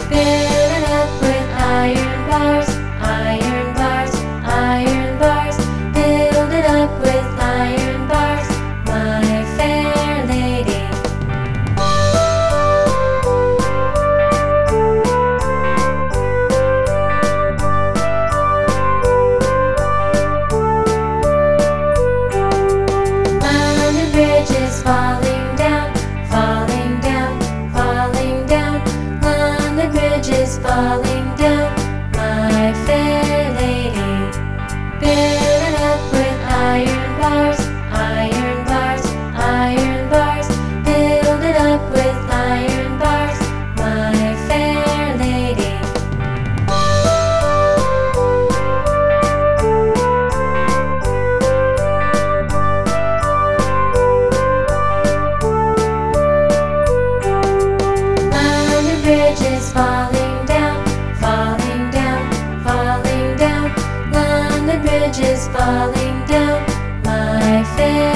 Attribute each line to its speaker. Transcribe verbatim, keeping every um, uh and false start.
Speaker 1: Build it up with iron bars, iron bars, iron bars. Build it up with iron bars, my fair lady. London Bridge is falling down, falling down, falling down. London Bridge is falling down, my fair lady. Build it up with iron bars, iron bars, iron bars. Build it up with iron bars, my fair lady. London Bridge is falling down, falling down, falling down. London Bridge is falling down, my fair